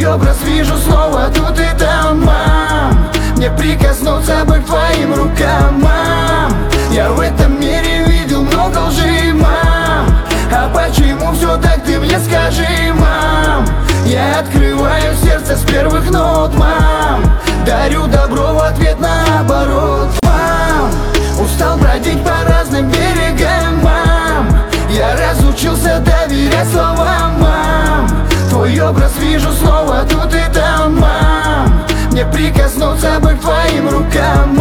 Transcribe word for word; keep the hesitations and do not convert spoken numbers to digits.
образ вижу снова тут и там, мам. Мне прикоснуться бы к твоим рукам, мам. Я в этом мире видел много лжи, мам. А почему все так, ты мне скажи, мам. Я открываю сердце с первых нот, мам. Дарю добро в ответ наоборот, мам. Устал бродить по разным берегам, мам. Я разучился доверять словам, мам. Твой образ вижу снова тут и там, мам. Мне прикоснуться бы к твоим рукам,